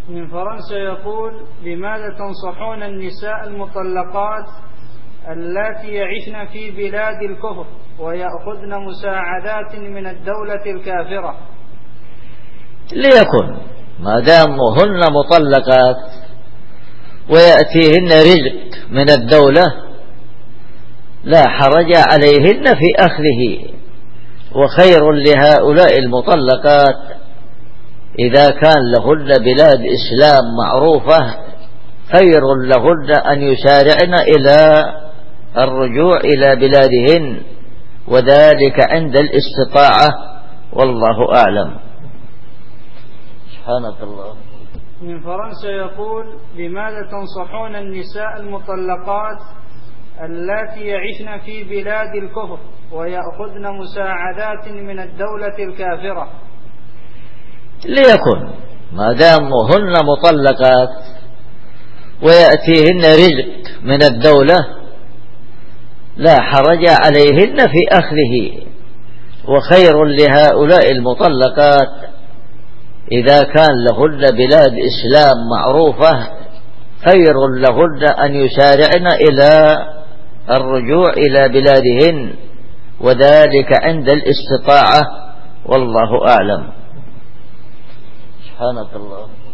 من فرنسا يقول: لماذا تنصحون النساء المطلقات اللاتي يعشن في بلاد الكفر ويأخذن مساعدات من الدولة الكافرة؟ ليكن ما دامهن مطلقات ويأتيهن رزق من الدولة لا حرج عليهن في أخذه، وخير لهؤلاء المطلقات إذا كان لهن بلاد إسلام معروفة خير لهن أن يسارعن إلى الرجوع إلى بلادهن، وذلك عند الاستطاعة، والله أعلم. سبحانك الله. من فرنسا يقول: لماذا تنصحون النساء المطلقات اللاتي يعشن في بلاد الكفر ويأخذن مساعدات من الدولة الكافرة؟ ليكن ما دامهن مطلقات ويأتيهن رزق من الدولة لا حرج عليهن في أخذه، وخير لهؤلاء المطلقات إذا كان لهن بلاد إسلام معروفة خير لهن أن يسارعن إلى الرجوع إلى بلادهن، وذلك عند الاستطاعة، والله أعلم. سبحانك الله.